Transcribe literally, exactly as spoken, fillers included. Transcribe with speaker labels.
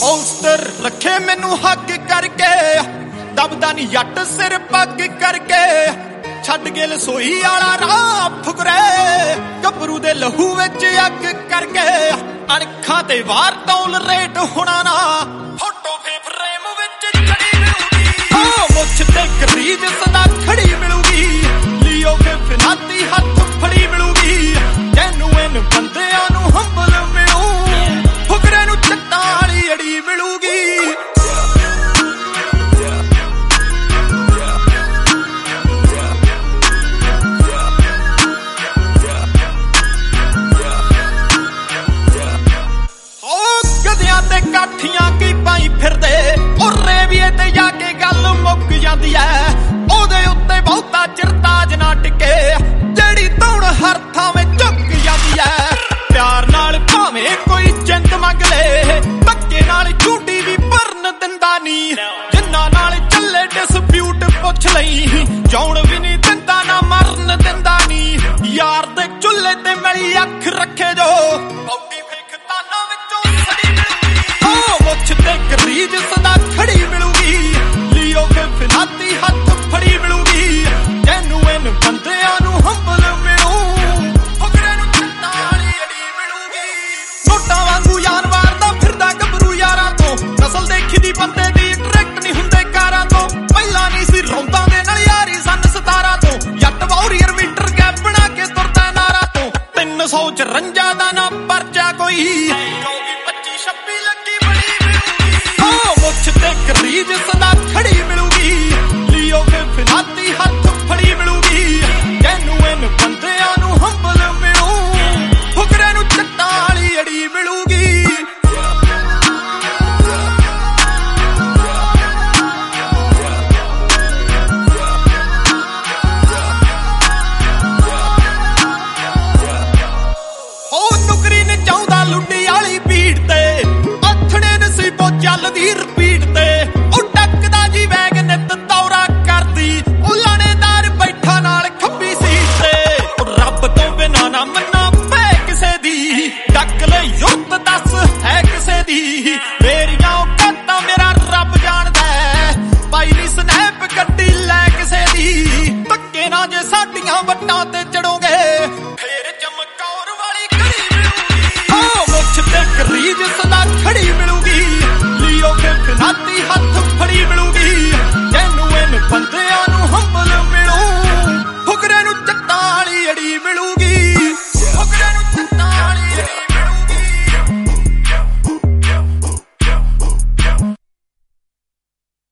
Speaker 1: poster रखे मैनू हक करके दबदा नी जट सिर पग करके छड्ड के रसोई आला राह फुकरे गभरू दे लहू विच अग करके अणखां ते वार तौल रेट होना ना फोटो फे फ्रेम विच चढ़ी मिलूगी ओ मुछ ते करीज सदा खड़ी मिलूगी लियो फे फिनाती हथ फड़ी मिलूगी जेनुइन बंदियां नू हंबल मिलू फुकरे नू चट्टां वाली अड़ी मिलूगी काठियां की पाई फिरदे और रेवीए ते जाके गल मुक जांदी ऐ ओदे उत्ते बहुता चिर ताज ना टिके जेड़ी धौण हर थावें झुक जांदी ऐ प्यार नाल भावें कोई जिंद मंग ले धक्के नाल झूठी भी भरन दिंदा नी जिन्ना नाल चले डिस्प्यूट पुछ लई जौण भी नी दिंदा ना मरन दिंदा नी यार दे चुल्हे ते मिली अख रखे जो ते करीज सदा खड़ी मिलूगी लियो फे फिनाती हथ फड़ी मिलूगी जेनुइन बंदियां नू हंबल मिलू फुकरे नू चट्टां वाली अड़ी मिलूगी नोटां वांगू यार वारदा फिरदा गभरू यारां तो नस्ल देखी दी बंदे दी डायरेक्ट नहीं हुंदे कारां तो पहला नहीं सी रौंदा दे नाल यारी सन सतारा तो जट वॉरियर मीटर गैप बना के तुरदा नारा तो तीन सौ चरंजा दा ना परचा कोई करीज सदा खड़ी मिलूगी लियो फे फिनाती हथ फड़ी मिलूगी जेनुइन बंदियां नू हंबल मिलू फुकरे नू चट्टां वाली अड़ी मिलूगी ओ नुकरी ने चाहुंदा लुड्डी वाली भीड़ ते अथड़े नसीबो चलदी रिपीट ते मेरिया औकातां मेरा रब जानदा पाई नी स्नैप गड्डी लै किसे दी धक्के ना जे साडियां वट्टां ते चढ़ोगे फेर चमकौर वाली घड़ी मिलूगी ओ मुछ ते करीज सदा खड़ी मिलूगी लियो फे फिनाती